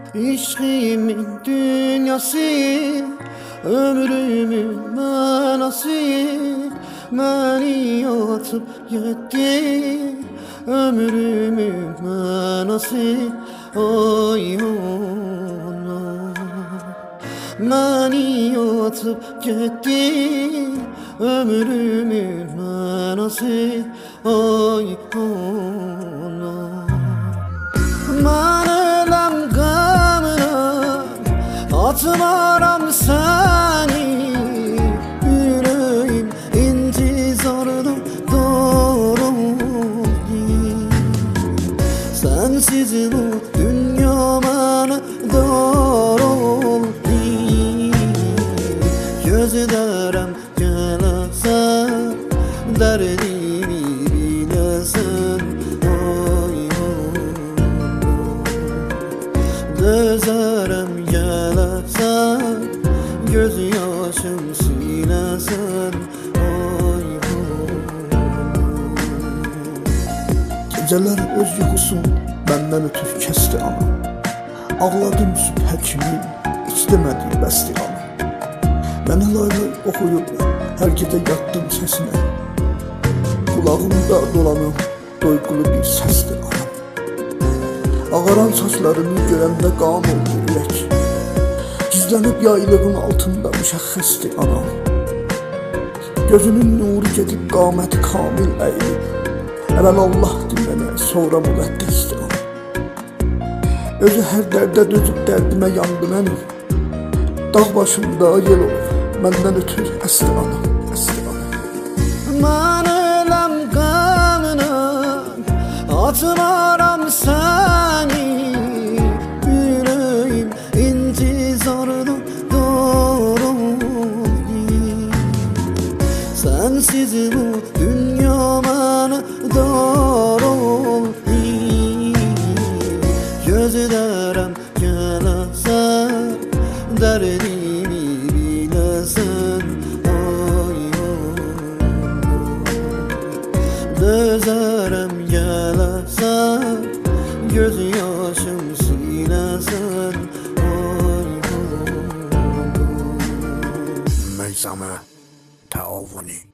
İşkimin dünyası, ömrümün manası, beni atıp gitti. Ömrümün manası, ay Allah. Beni atıp gitti. Ömrümün manası, ay Allah. Ben ölem gamına, atmaram seni. Yüreğim intizarda doğruldu. Sensiz bu dünya bana dar oldu. Gözlerim gelesen, derdimi bilesin. Gözlerim gelesen, göz yaşım silesen. Geceler öz yuxusun benden ötür kesti ana. Ağladım sübh həkimin, içdəmədi bəsti ana. Mənə laylay oxuyub hər gecə yatdım səsinə. Qulağımda dolanan doyğulu bir səsdir ana. Ağaran saçlarını görəndə qan oldu ürək. Gizlənib yaylığın altında müşəxxəsdir ana. Gözünün nuru gedib qaməti kamil əyilib. Əvvəl Allah dinləmək, sonra müqəddəsdir ana. Özü hər dərdə dözüb dərdimə yandı mənim. Dağ başımda yel olur, məndən ötür əsri ana, əsri ana. Ben ölem gamına, atmaram seni. Yüreğim intizarda doğruldu. Sensiz bu dünya bana dar oldu. Gözlerim gelesen, derdimi bilesin. Gözlerim gelesen, göz yaşım silesen. Meysame Teavuni.